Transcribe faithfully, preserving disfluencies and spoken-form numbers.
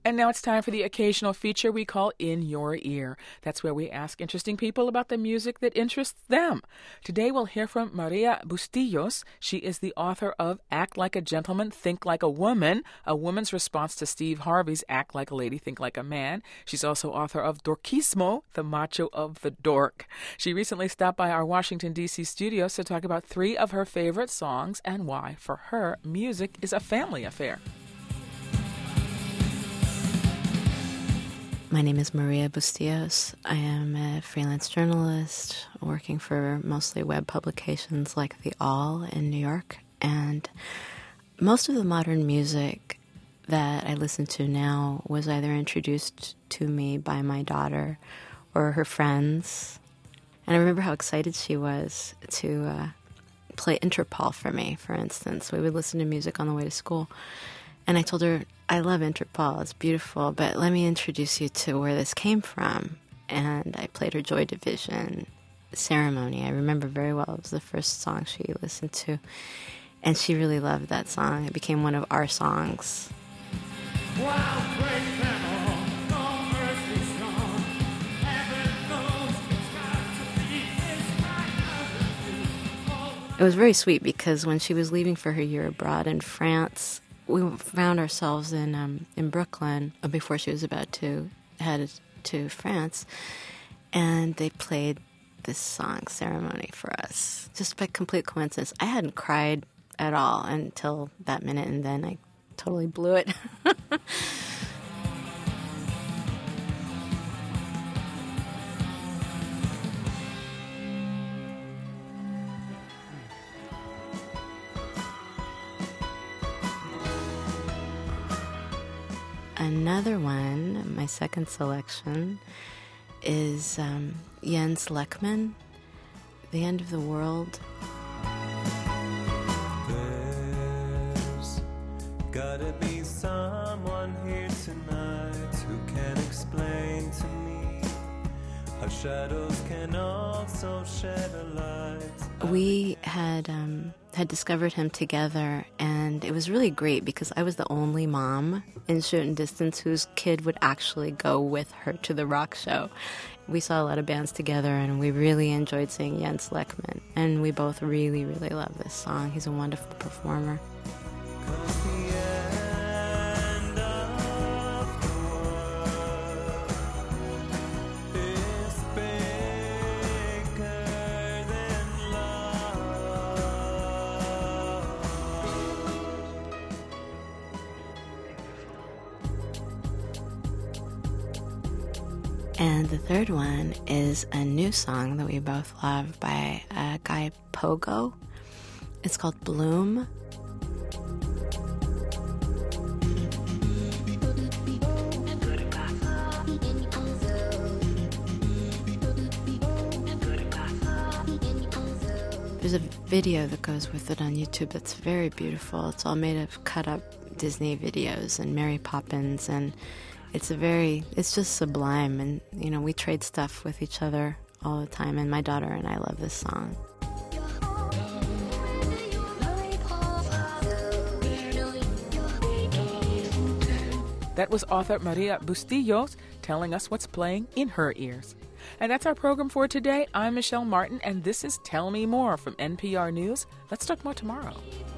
And now it's time for the occasional feature we call In Your Ear. That's where we ask interesting people about the music that interests them. Today we'll hear from Maria Bustillos. She is the author of Act Like a Gentleman, Think Like a Woman, a woman's response to Steve Harvey's Act Like a Lady, Think Like a Man. She's also author of Dorkismo, The Macho of the Dork. She recently stopped by our Washington, D C studios to talk about three of her favorite songs and why, for her, music is a family affair. My name is Maria Bustillos. I am a freelance journalist working for mostly web publications like The All in New York. And most of the modern music that I listen to now was either introduced to me by my daughter or her friends. And I remember how excited she was to uh, play Interpol for me, for instance. We would listen to music on the way to school. And I told her, I love Interpol, it's beautiful, but let me introduce you to where this came from. And I played her Joy Division, Ceremony. I remember very well. It was the first song she listened to. And she really loved that song. It became one of our songs. Wow, great family, no mercy song. Heaven knows it's got to be, it's got to be. It was very sweet because when she was leaving for her year abroad in France, we found ourselves in um, in Brooklyn before she was about to head to France, and they played this song, Ceremony, for us. Just by complete coincidence. I hadn't cried at all until that minute, and then I totally blew it. Another one, my second selection, is um, Jens Lekman, The End of the World. There's gotta be someone here tonight who can explain to me how shadows can also shed a light. We had um, had discovered him together, and it was really great because I was the only mom in Shoot and Distance whose kid would actually go with her to the rock show. We saw a lot of bands together, and we really enjoyed seeing Jens Lekman, and we both really, really love this song. He's a wonderful performer. And the third one is a new song that we both love by a guy, Pogo. It's called Bloom. There's a video that goes with it on YouTube that's very beautiful. It's all made of cut-up Disney videos and Mary Poppins, and it's a very, it's just sublime, and, you know, we trade stuff with each other all the time, and my daughter and I love this song. That was author Maria Bustillos telling us what's playing in her ears. And that's our program for today. I'm Michelle Martin, and this is Tell Me More from N P R News. Let's talk more tomorrow.